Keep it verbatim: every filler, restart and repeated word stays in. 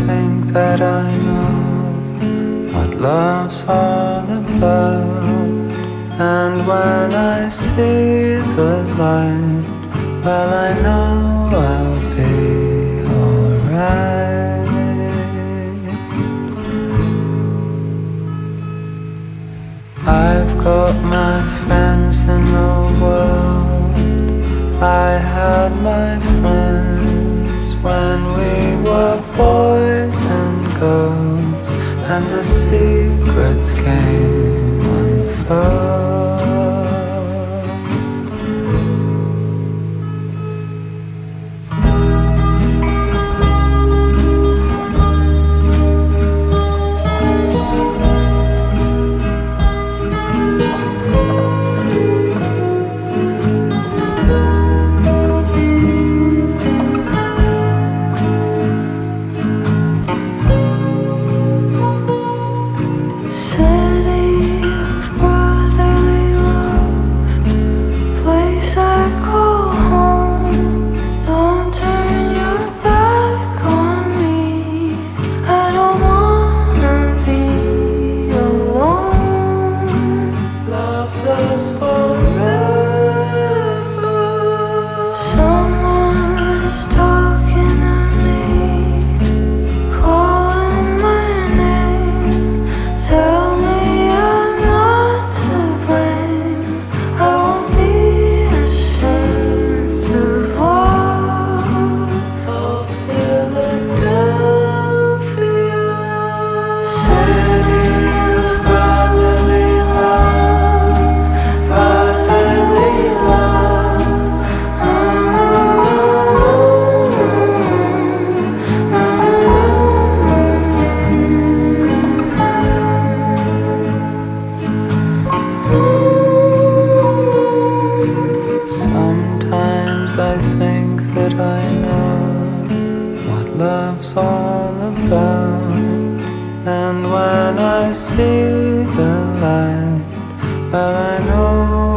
think that I know what love's all about. And when I see the light, well, I know I'll be alright. I've got my friends in the world. I had my friends when we were boys and girls, and the secrets came unfurled. Sometimes I think that I know what love's all about. And when I see the light, well, I know